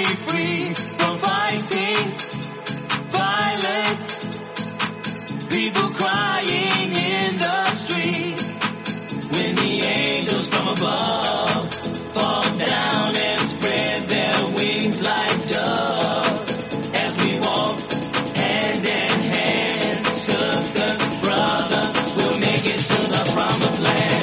free from fighting violence. People crying in the street when the angels from above fall down and spread their wings like doves as we walk hand in hand. Sister, brother, we'll make it to the promised land.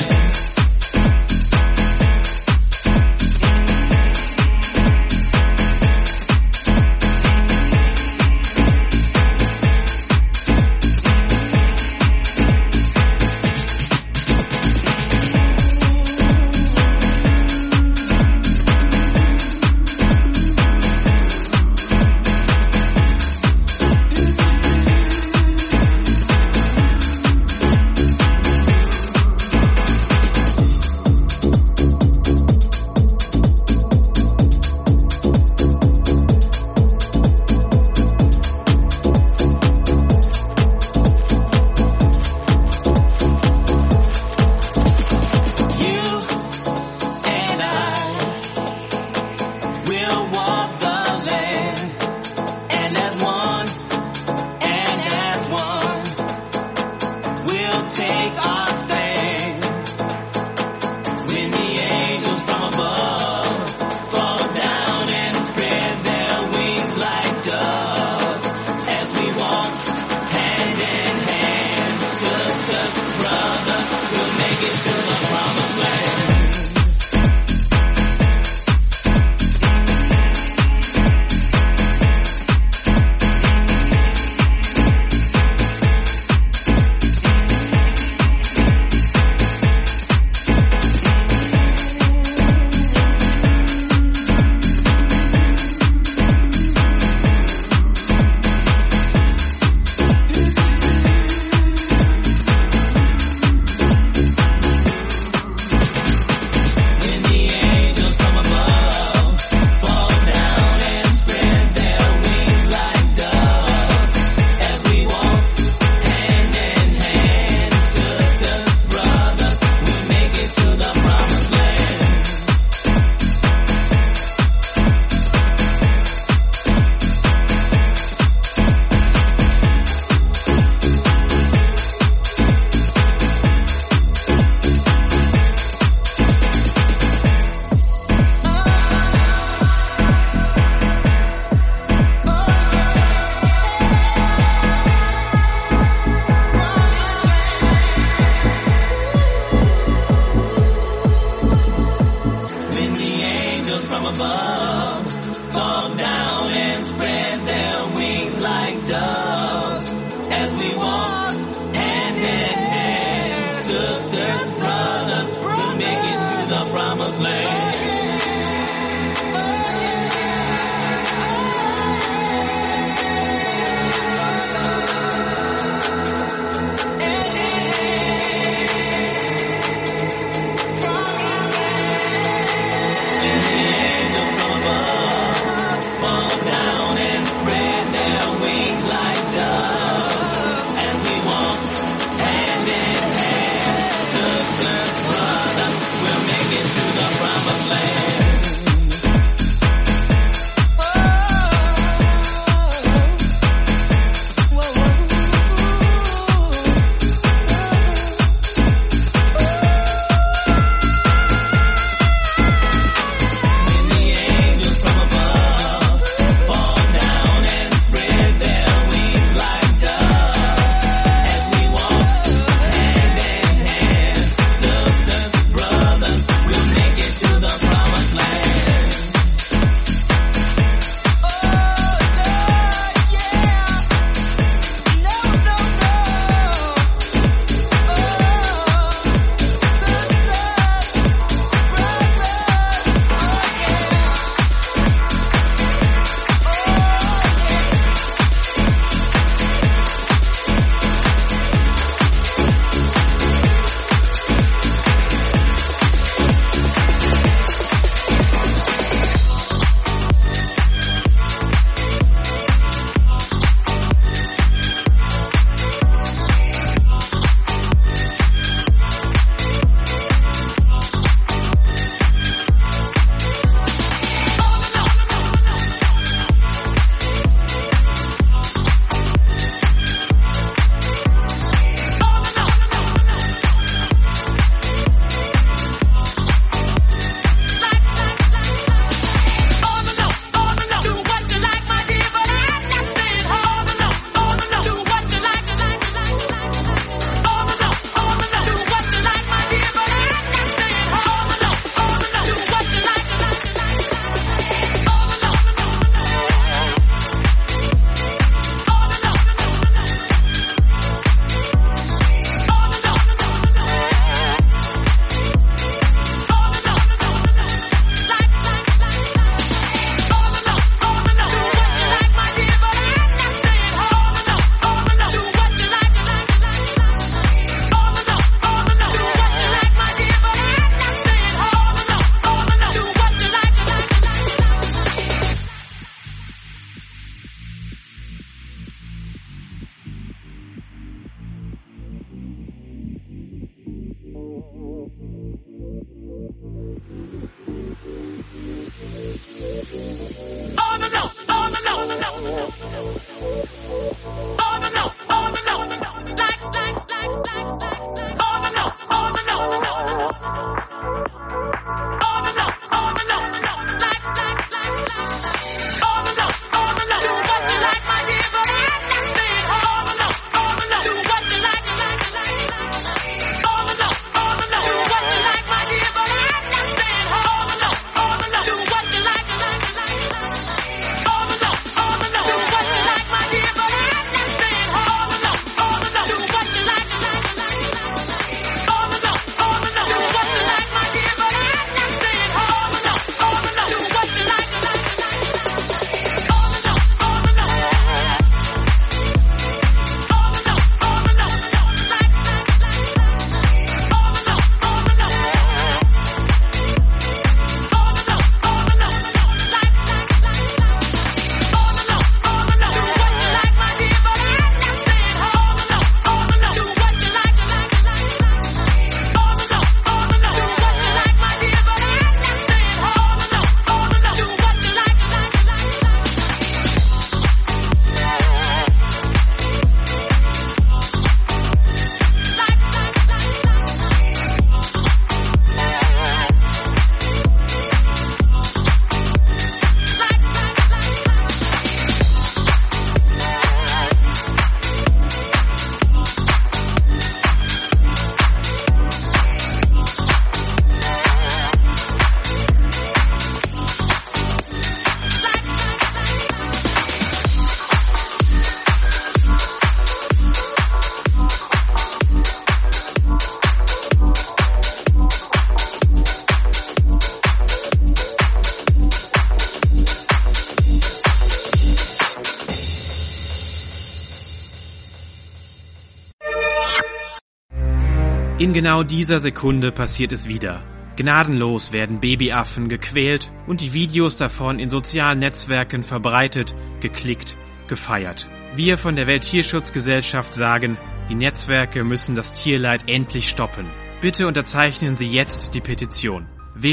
In genau dieser Sekunde passiert es wieder. Gnadenlos werden Babyaffen gequält und die Videos davon in sozialen Netzwerken verbreitet, geklickt, gefeiert. Wir von der Welttierschutzgesellschaft sagen, die Netzwerke müssen das Tierleid endlich stoppen. Bitte unterzeichnen Sie jetzt die Petition.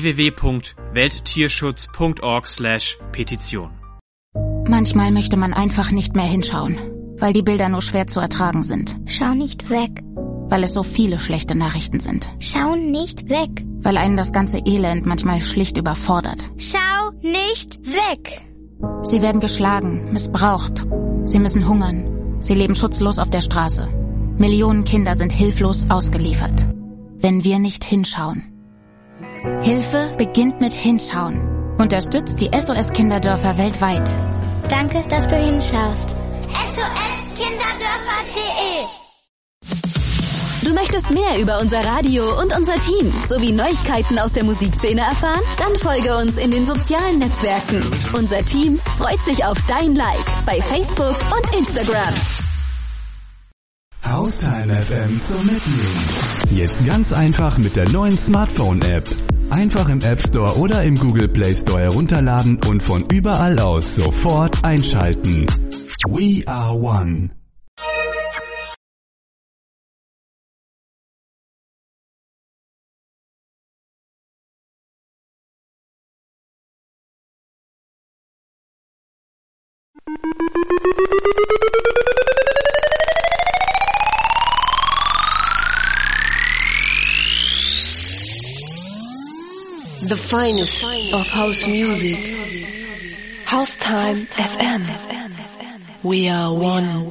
www.welttierschutz.org/Petition. Manchmal möchte man einfach nicht mehr hinschauen, weil die Bilder nur schwer zu ertragen sind. Schau nicht weg. Weil es so viele schlechte Nachrichten sind. Schau nicht weg. Weil einen das ganze Elend manchmal schlicht überfordert. Schau nicht weg. Sie werden geschlagen, missbraucht. Sie müssen hungern. Sie leben schutzlos auf der Straße. Millionen Kinder sind hilflos ausgeliefert. Wenn wir nicht hinschauen. Hilfe beginnt mit Hinschauen. Unterstützt die SOS-Kinderdörfer weltweit. Danke, dass du hinschaust. SOS-Kinderdörfer.de. Du möchtest mehr über unser Radio und unser Team sowie Neuigkeiten aus der Musikszene erfahren? Dann folge uns in den sozialen Netzwerken. Unser Team freut sich auf dein Like bei Facebook und Instagram. Haustime FM zum Mitnehmen. Jetzt ganz einfach mit der neuen Smartphone-App. Einfach im App Store oder im Google Play Store herunterladen und von überall aus sofort einschalten. We are one. The finest of house music. Haustime FM. We are one.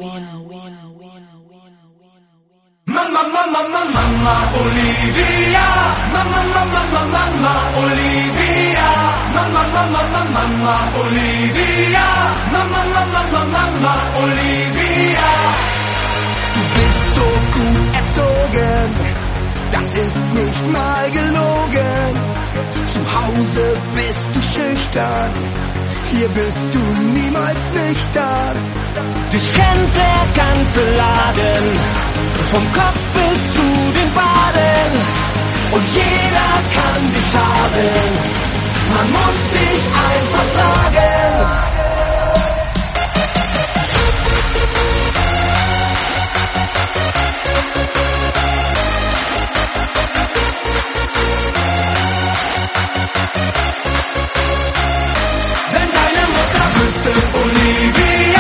Mama, mama, mama, mama, Olivia. Mama, mama, mama, mama, Olivia. Mama, mama, mama, mama, Olivia. Mama, mama, mama, mama, Olivia. Du bist so gut erzogen, das ist nicht mal gelogen. Zu Hause bist du schüchtern, hier bist du niemals nüchtern. Dich kennt der ganze Laden, vom Kopf bis zu den Waden. Und jeder kann dich haben, man muss dich einfach fragen. Wenn deine Mutter wüsste, Olivia,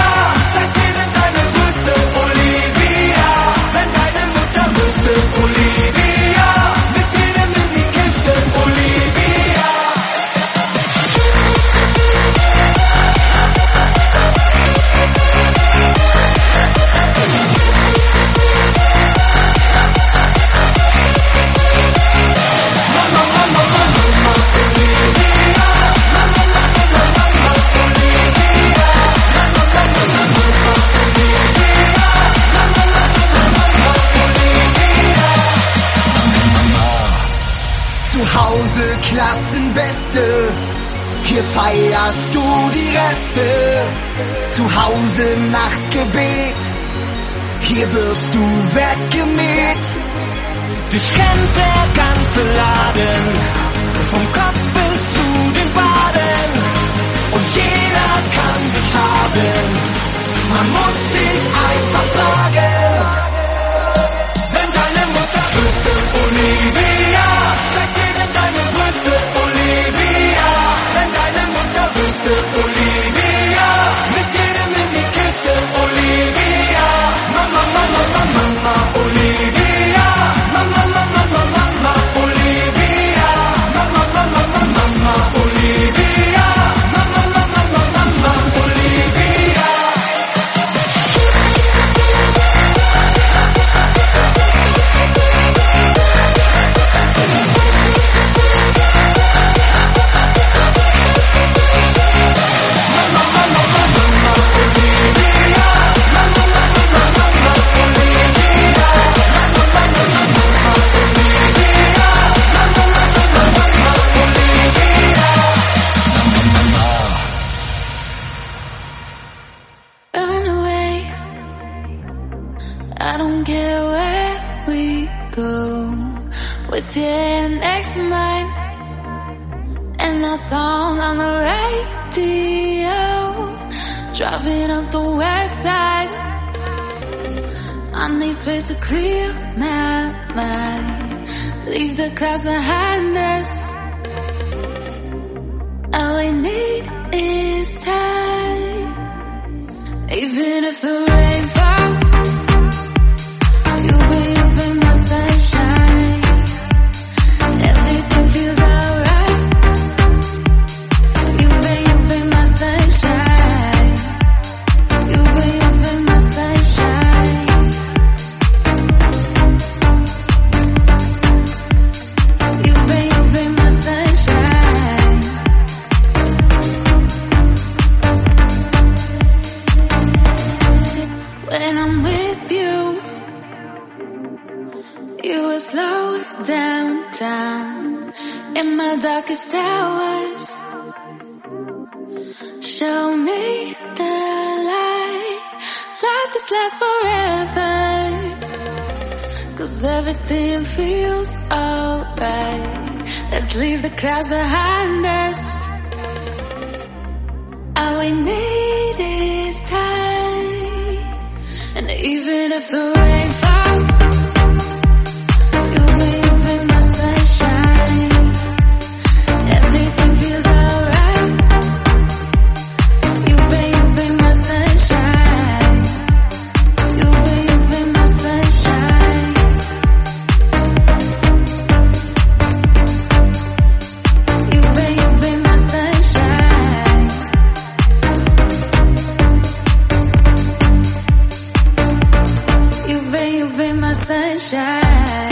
feierst du die Reste. Zu Hause Nachtgebet, hier wirst du weggemäht. Dich kennt der ganze Laden, vom Kopf bis zu den Waden. Und jeder kann dich haben, man muss dich einfach fragen. Wenn deine Mutter wüsste, Olivia, zeig jedem deine Brüste, Olivia. Wenn deine Mutter wüsste, Olivia, mit jedem in die Kiste, Olivia. Mama, Mama, Mama, Mama, Olivia. Mama, Mama, Mama, Mama, Olivia. Mama, Mama, Mama, Mama, Olivia. Mama, Mama, Mama, Mama, Olivia. Run away. I don't care where we go. With your next to mine, and our song on the radio. Driving up the west side, I need space to clear my mind. Leave the clouds behind us. All we need is time. Even if the rain falls, you'll be my sunshine. Everything feels alright. You've been my sunshine. You've been my sunshine. You've been my sunshine. When I'm with you, you will slow down in my darkest hours. Show me the light, let this last forever. 'Cause everything feels alright. Let's leave the clouds behind us. All we need is time. And even if the rain falls, you'll be my sunshine. Everything feels alright. You've been my sunshine. You've been my sunshine. You've been my sunshine. You've been my sunshine.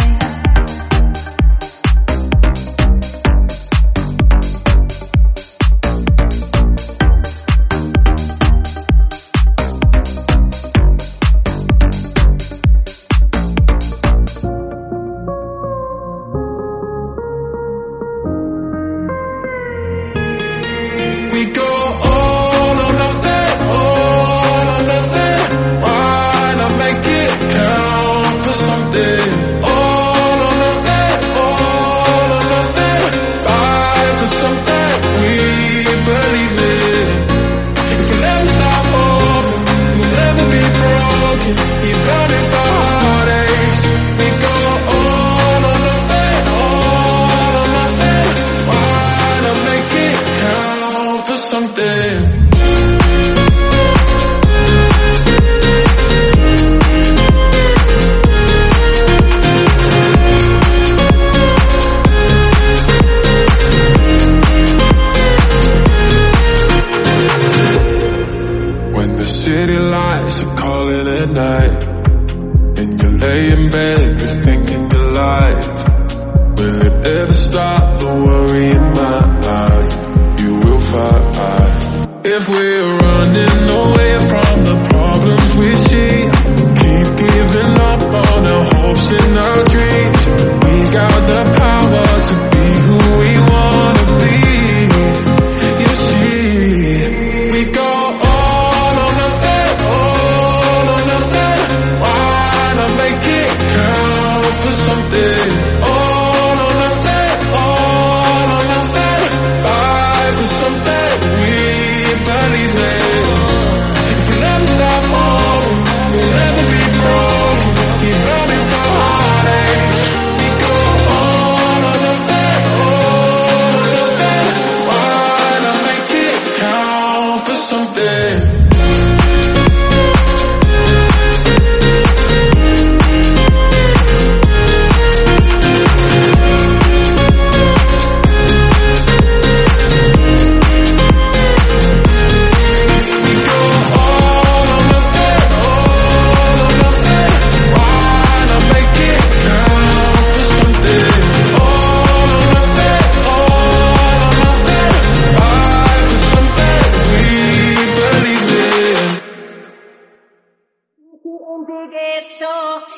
We go all or nothing, all or nothing. Why not make it count for something? All or nothing, all or nothing. Fight for something we believe in. If we never stop hoping, we'll never be broken. Even if the heart aches, we go all or nothing, all or nothing. Why not make it count for something? When the city lights are calling at night, and you lay in bed, you're thinking you're alive. Will it ever stop the worry in my eye? You will fight. If we're running away from the problems we see, keep giving up on our hopes and our dreams. We got the power to be who we wanna be. You see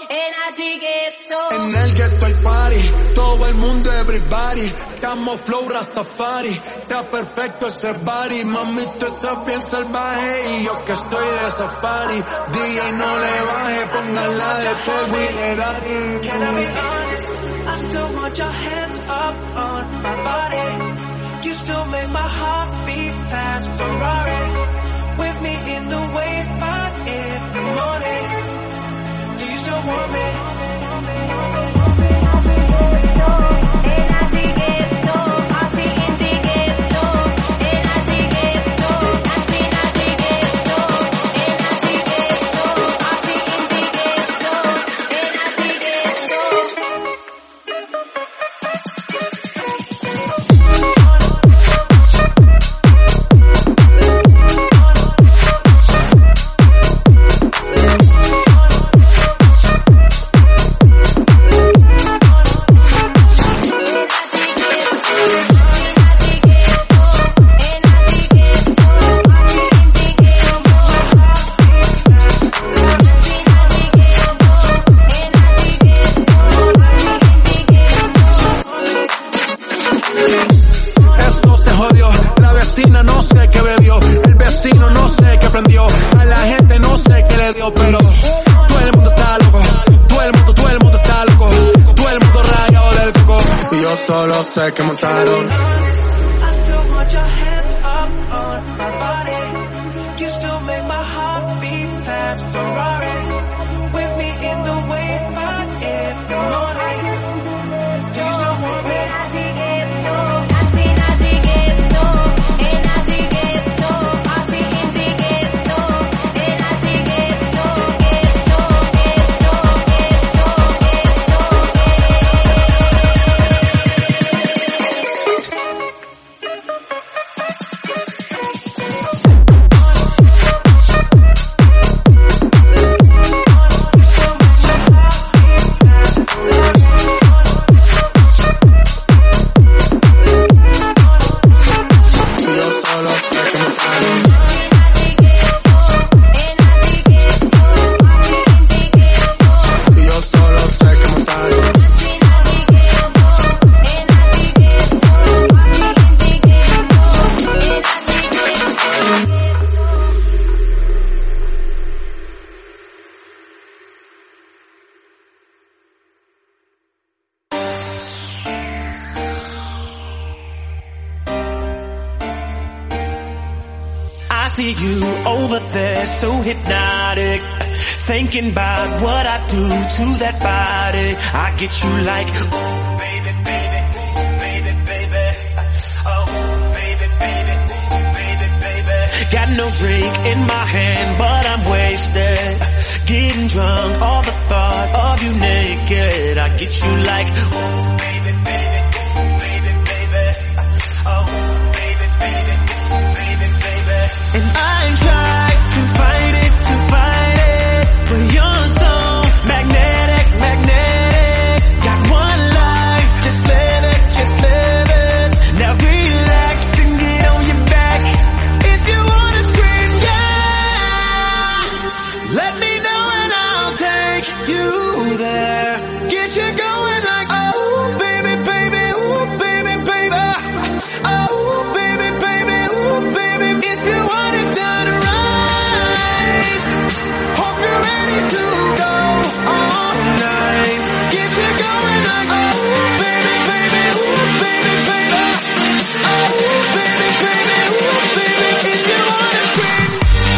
En el ghetto el party, todo el mundo everybody. Estamos flow Rastafari, está perfecto ese body. Mami, tú estás bien salvaje y yo que estoy de safari. DJ no le baje, póngala de polvo y le da. Can I be honest? I still want your hands up on my body. You still make my heart beat fast. Ferrari, with me in the wave, but in the morning. Do you still want me? Solo sé que montaron. I still want your hands up on my body. You still make my heart beat fast. Ferrari, with me in the wave, but in the morning. Do you still want me? see you over there, so hypnotic. Thinking about what I do to that body. I get you like, ooh, baby, baby, ooh, baby, baby. Oh, baby, baby, ooh, baby, baby. Got no drink in my hand, but I'm wasted. Getting drunk, all the thought of you naked. I get you like, ooh, baby, baby, ooh, baby, baby. Oh, baby, baby, ooh, baby, baby. And I tried to fight it, but you're so magnetic, magnetic. Got one life, just live it, just live it. Now relax and get on your back. If you wanna scream, yeah, let me know and I'll take you there. Get you going like, oh baby, baby, ooh baby, baby. Oh baby, baby, ooh baby. If you want it done right, hope you're ready to go all night. Get you going like, oh baby, baby, ooh baby, baby. Oh baby, baby, ooh baby. If you wanna scream.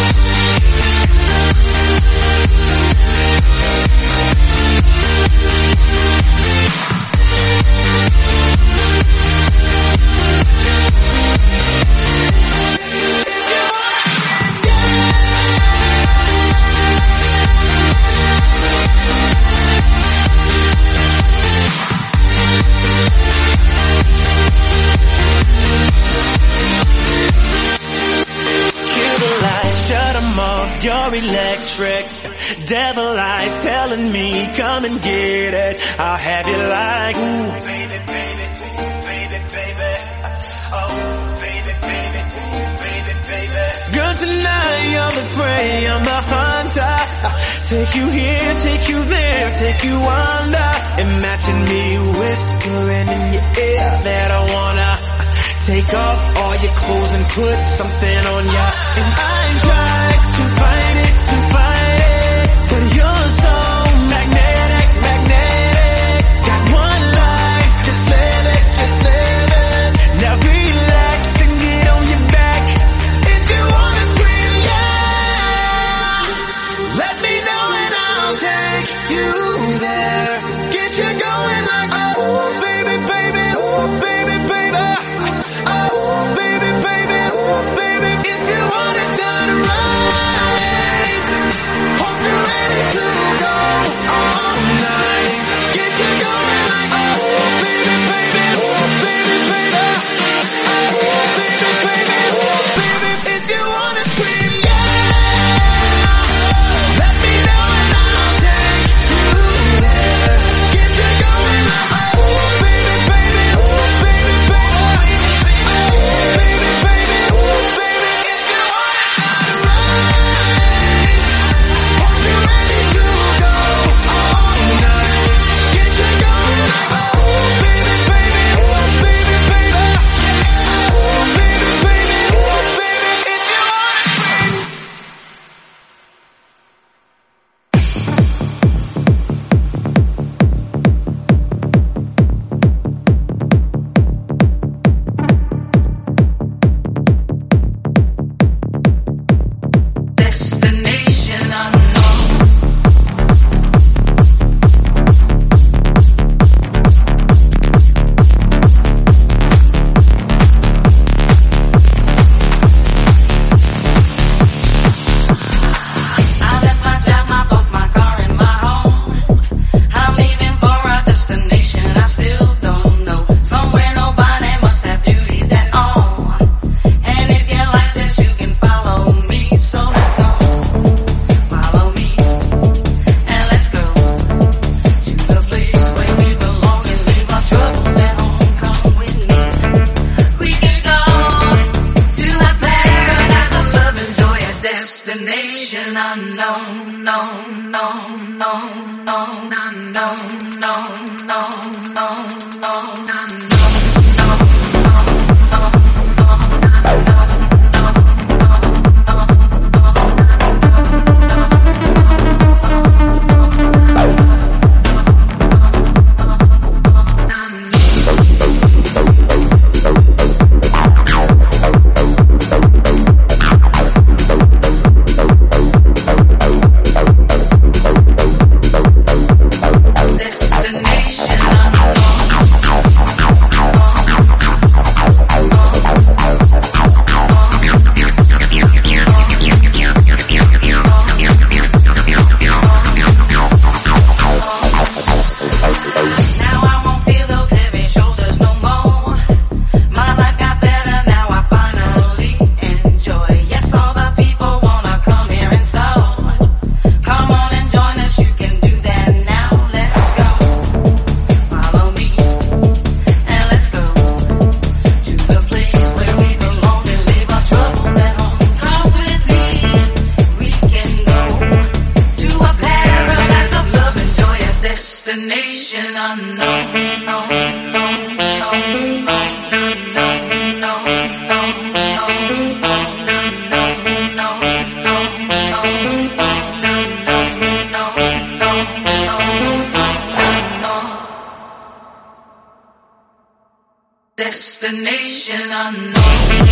Shut 'em off, you're electric. Devil eyes telling me, come and get it. I'll have you like, ooh, baby, baby, ooh, baby, baby. Oh, baby, baby, ooh, baby, baby. Girl, tonight you're the prey, I'm the hunter. Take you here, take you there, take you under. Imagine me whispering in your ear that I wanna take off all your clothes and put something on ya. And I try to fight it, but you're so magnetic, magnetic. Got one life, just live it, just live it. Now relax and get on your back. If you wanna scream, yeah, let me know and I'll take you there. Get you going like, oh baby, baby, oh baby, baby. Oh baby, baby, oh baby. If you want it done right, hope you're ready to go all night. Get you going like, oh baby, baby, oh baby, baby. Oh baby, baby, oh baby. If you wanna scream, yeah, let me know and I'll take you there. Get you going like, oh baby, baby, oh baby, baby. Destination unknown.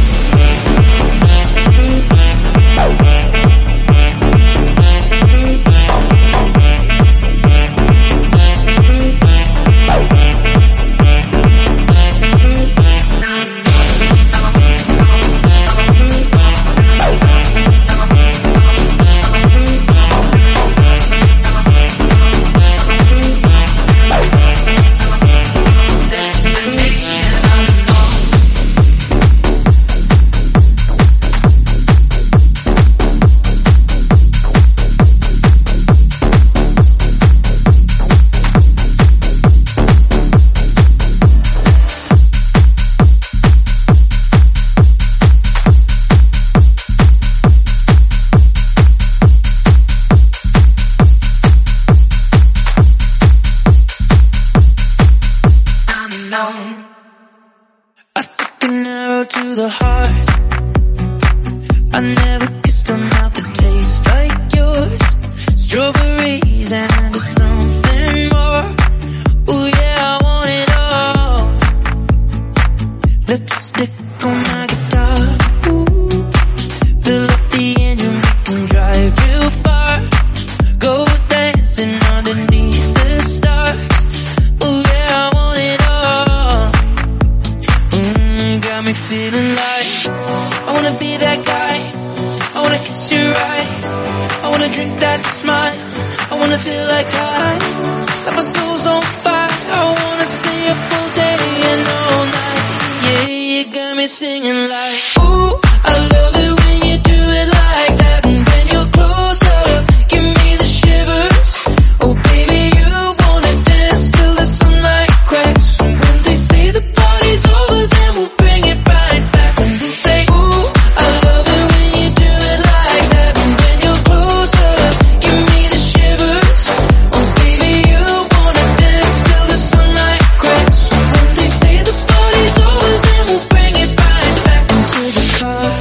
drink that smile. I wanna feel like my soul's on fire. I wanna stay up all day and all night. Yeah, you got me singing like, ooh, I love it when you do it like that. And when you're closer, give me the shivers. Oh baby, you wanna dance till the sunlight cracks. And when they say the party's over, then we'll bring it right back. And they say, ooh, I love it when you do it like that. And when you're closer, give me the shivers. Oh baby, you wanna dance till the sunlight cracks. And when they say the party's over, then we'll bring it right back into the car.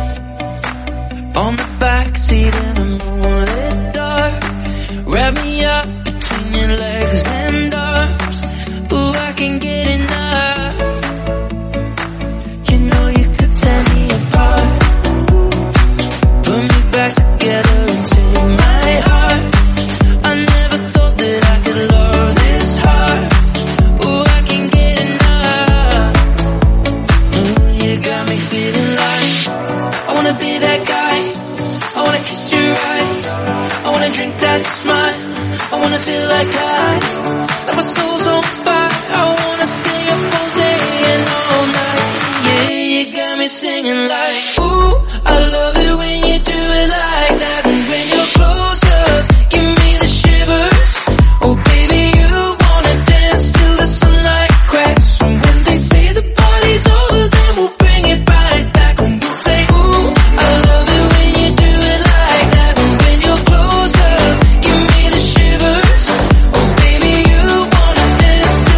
On the backseat in the moonlit dark, wrap me up between your legs and arms. Ooh, I can get enough. You know you could tear me apart, put me back together into my heart. I never thought that I could love this hard. Ooh, I can get enough. Ooh, you got me feeling like I wanna be that guy. I wanna kiss your eyes. I wanna drink that smile. I wanna feel like my soul's on fire. I wanna stay up all day and all night. Yeah, you got me singing like, ooh, I love it when you do it like that. And when you're closer, give me the shivers. Oh baby, you wanna dance till the sunlight cracks. And when they say the party's over, then we'll bring it right back. And we'll say, ooh, I love it when you do it like that. And when you're closer, give me the shivers. Oh baby, you wanna dance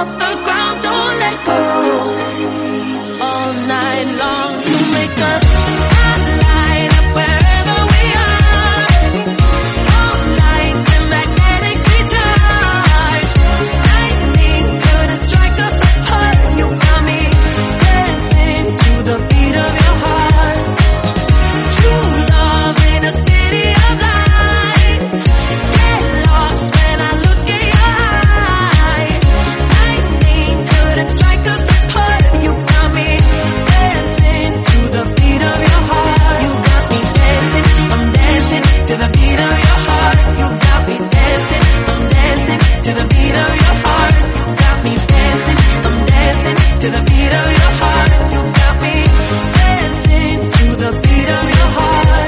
off the ground, don't let go. All night long, you make us light up wherever we are. All night, we're magnetically charged. Lightning couldn't strike us apart. You got me dancing to the beat of your heart. True love in a city of lights. Get lost when I look in your eyes. Lightning couldn't strike us apart. You got me dancing to the beat of your heart. You got me dancing, I'm dancing to the beat of your heart. You got me dancing, I'm dancing to the beat of your heart. You got me dancing, I'm dancing to the beat of your heart. You got me dancing to the beat of your heart.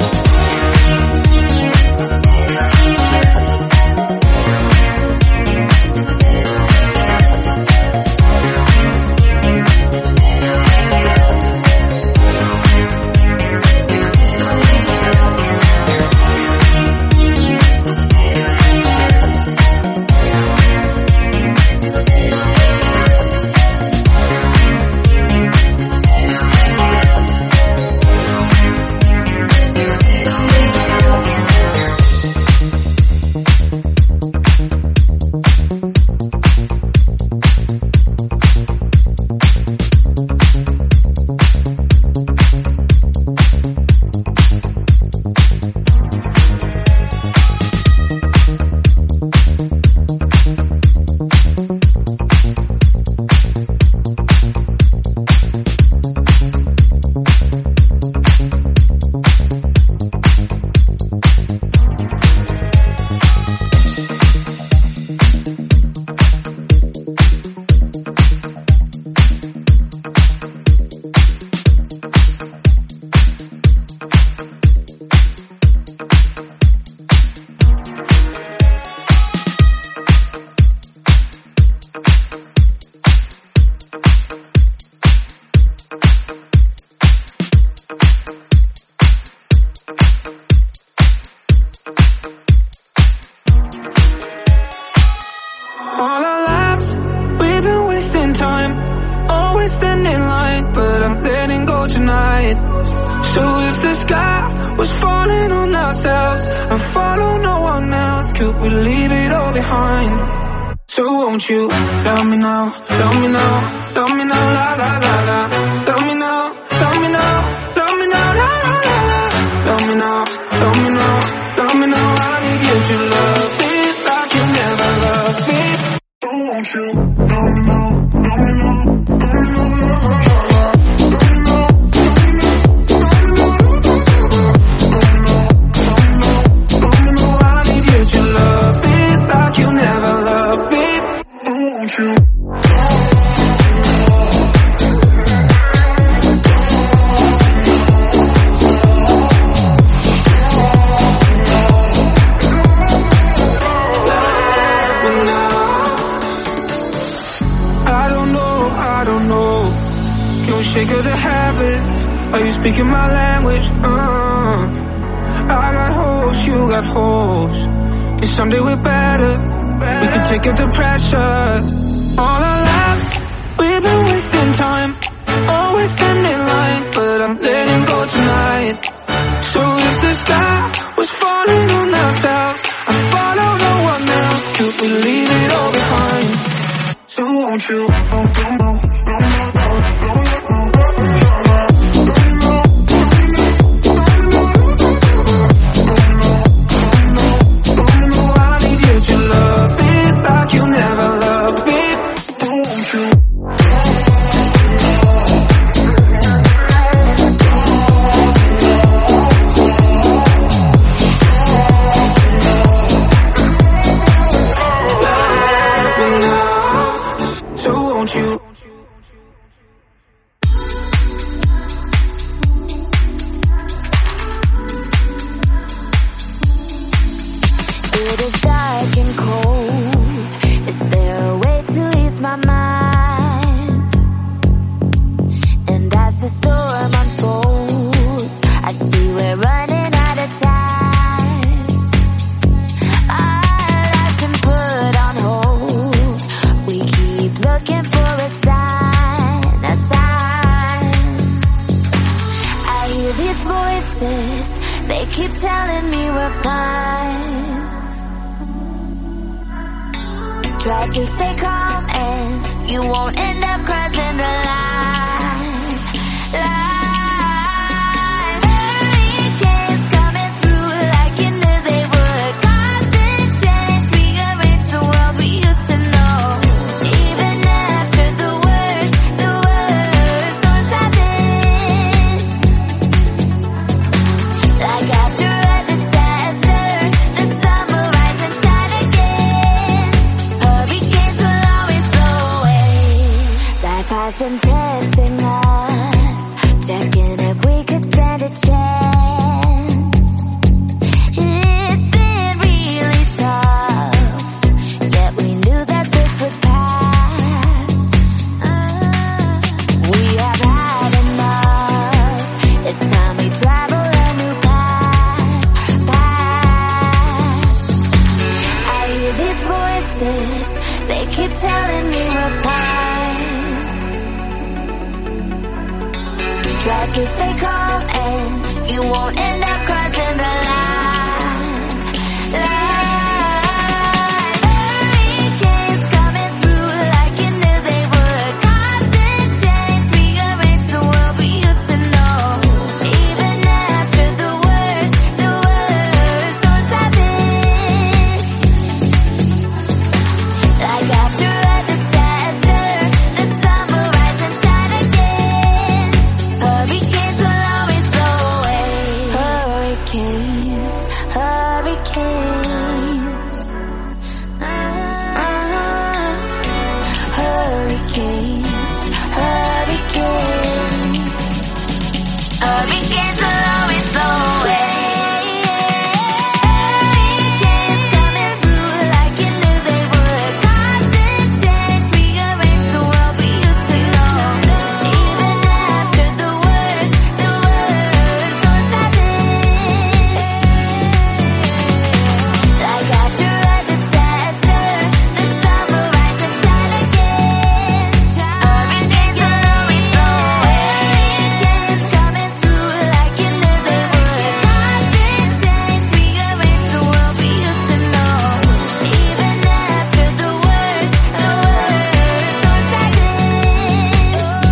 All our lives, we've been wasting time, always standing in line, but I'm letting go tonight. So if the sky was falling on ourselves and follow no one else, could we leave it all behind? So won't you love me now, love me now, love me now, la la la la. Love me now, love me now, love me now, la la la la. Love me now, love me now, love me now. I need you to love me like you never loved me. So won't you love me now, love me now, love me now, la la la la. You never loved me. I want you. I don't know. You shake of the habits. Are you speaking my language? I got hoes, you got hoes. Cause someday we're better. We could take out the pressure. All our lives, we've been wasting time, always standing in line, but I'm letting go tonight. So if the sky was falling on ourselves and follow no one else, could we leave it all behind? So won't you? You never loved me. Won't you? Let me know. So won't you? It is dark and cold. Is there a way to ease my mind? And as the storm unfolds, I see we're running out of time. Our lives been put on hold. We keep Try to stay calm and you won't end up crossing the line. Hurricanes coming through like you knew they would. Constant change, rearrange the world we used to know. Even after the worst storms have been. Like after a disaster, the sun will rise and shine again. Hurricanes will always blow away. Life has been testing us, checking if we could stand a chance. It's been really tough, yet we knew that this would pass. We have had enough, it's time we travel a new path. I hear these voices, they keep telling me we're fine. Try to stay calm and you won't end up crossing the line. Hurricanes coming through like you knew they would. Constant change, rearrange the world we used to know. Even after the worst storms have been. Like after a disaster, the sun will rise and shine again. Hurricanes will always blow away. Hurricanes, hurricanes. Hurricanes, hurricanes. Hurricanes will always blow away. Hurricanes coming through like you knew they would. Constant change, rearrange the world we used to know. Even after the worst storms have been. Like after a disaster, the sun will rise and shine again. Hurricanes will always blow away. Hurricanes coming through like you knew they would. Constant change, rearrange the world we used to know. Even after the worst storms have been.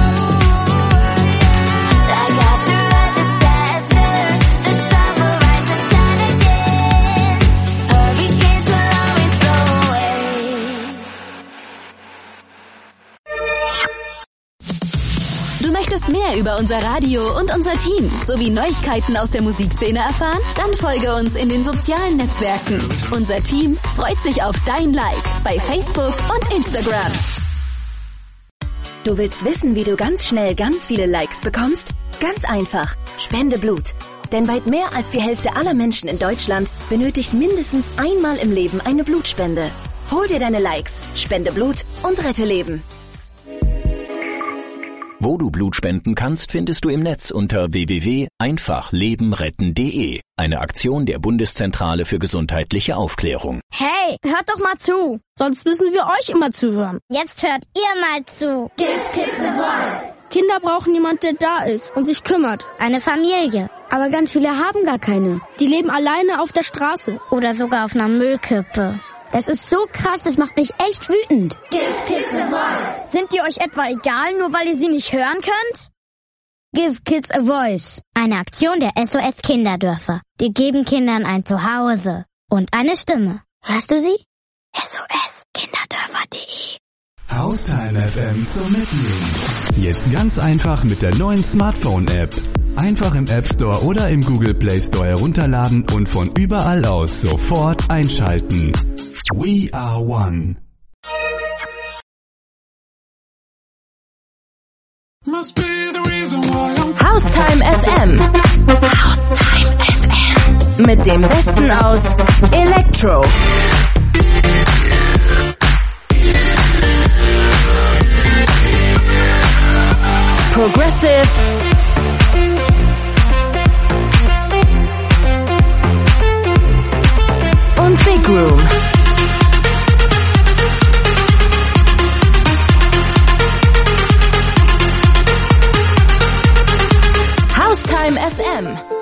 Like after a disaster, the sun will rise and shine again. Hurricanes will always blow away. Du möchtest mehr über unser Radio und unser Team sowie Neuigkeiten aus der Musikszene erfahren? Dann folge uns in den sozialen Netzwerken. Unser Team freut sich auf dein Like bei Facebook und Instagram. Du willst wissen, wie du ganz schnell ganz viele Likes bekommst? Ganz einfach. Spende Blut. Denn weit mehr als die Hälfte aller Menschen in Deutschland benötigt mindestens einmal im Leben eine Blutspende. Hol dir deine Likes, spende Blut und rette Leben. Wo du Blut spenden kannst, findest du im Netz unter www.einfachlebenretten.de. Eine Aktion der Bundeszentrale für gesundheitliche Aufklärung. Hey, hört doch mal zu. Sonst müssen wir euch immer zuhören. Jetzt hört ihr mal zu. Give Kids a Voice. Kinder brauchen jemand, der da ist und sich kümmert. Eine Familie. Aber ganz viele haben gar keine. Die leben alleine auf der Straße. Oder sogar auf einer Müllkippe. Das ist so krass, das macht mich echt wütend. Give Kids a Voice. Sind die euch etwa egal, nur weil ihr sie nicht hören könnt? Give Kids a Voice. Eine Aktion der SOS Kinderdörfer. Die geben Kindern ein Zuhause und eine Stimme. Hörst du sie? SOS-Kinderdörfer.de. Haustime FM zum Mitnehmen. Jetzt ganz einfach mit der neuen Smartphone-App. Einfach im App Store oder im Google Play Store herunterladen und von überall aus sofort einschalten. We are one. Haustime FM. Haustime FM. Mit dem Besten aus Electro, Progressive und Big Room. Haustime FM.